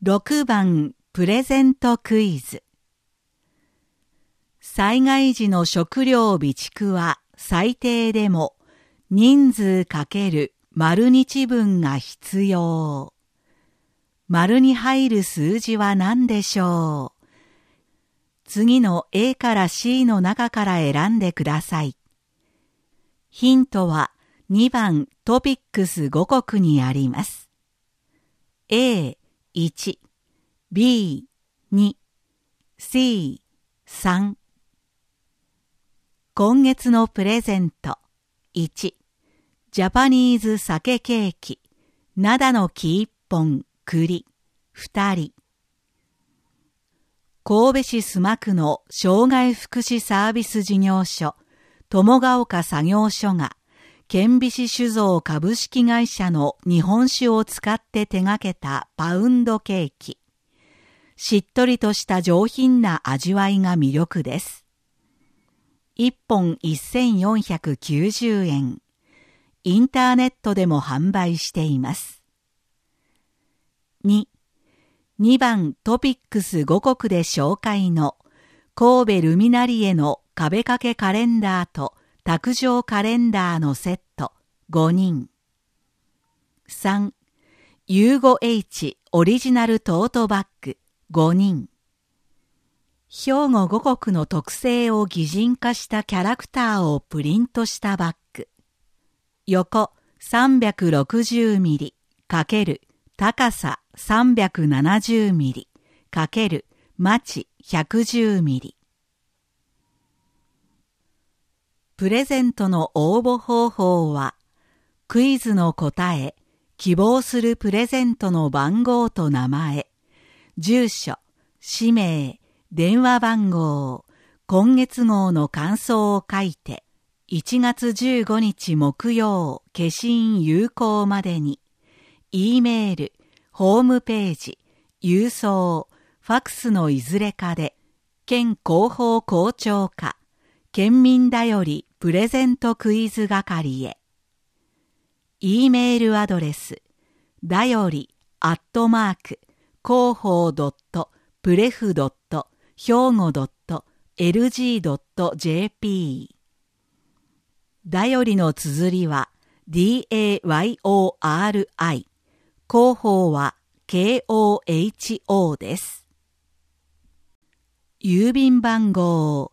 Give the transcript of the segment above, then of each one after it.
6番プレゼントクイズ。災害時の食料備蓄は最低でも人数×丸日分が必要。丸に入る数字は何でしょう。次の A から C の中から選んでください。ヒントは2番トピックス5国にあります。A1、B2、C3。今月のプレゼント。1、ジャパニーズ酒ケーキ、灘の木1本、栗、2人。神戸市須磨区の障害福祉サービス事業所、友ヶ丘作業所が、顕微子酒造株式会社の日本酒を使って手掛けたパウンドケーキ。しっとりとした上品な味わいが魅力です。1本1490円。インターネットでも販売しています。2番トピックス5国で紹介の神戸ルミナリエの壁掛けカレンダーと卓上カレンダーのセット5人。3、U5H オリジナルトートバッグ5人。兵庫5国の特性を擬人化したキャラクターをプリントしたバッグ。横360ミリ×高さ370ミリ×マチ110ミリ。プレゼントの応募方法は、クイズの答え、希望するプレゼントの番号と名前、住所、氏名、電話番号、今月号の感想を書いて、1月15日木曜消印有効までに、E メール、ホームページ、郵送、ファクスのいずれかで、県広報校長課、県民だよりプレゼントクイズ係へ。E メールアドレス、だより@広報.pref.兵庫.lg.jp。だよりの綴りは DAYORI。広報は KOHO です。郵便番号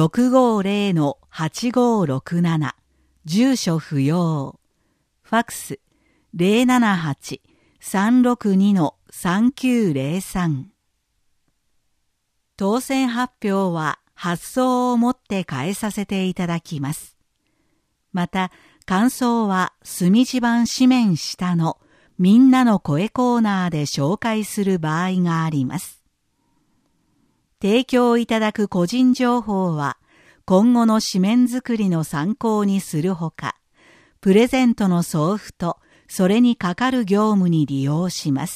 650-8567 住所不要。ファクス 078-362-3903。当選発表は発送をもって返させていただきます。また、感想は墨字版紙面下のみんなの声コーナーで紹介する場合があります。提供いただく個人情報は今後の紙面作りの参考にするほか、プレゼントの送付とそれにかかる業務に利用します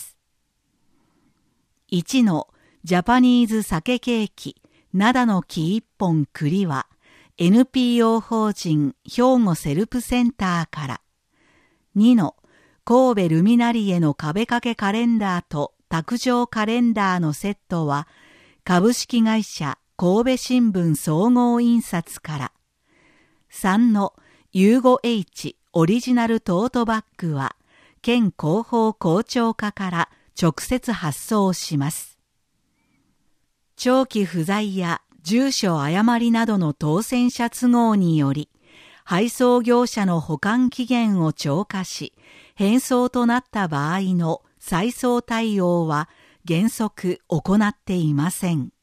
。1のジャパニーズ酒ケーキ、灘の木1本栗は NPO 法人兵庫セルプセンターから。2の神戸ルミナリエの壁掛けカレンダーと卓上カレンダーのセットは株式会社神戸新聞総合印刷から。3の U5H オリジナルトートバッグは県広報校長課から直接発送します。長期不在や住所誤りなどの当選者都合により配送業者の保管期限を超過し返送となった場合の再送対応は原則行っていません。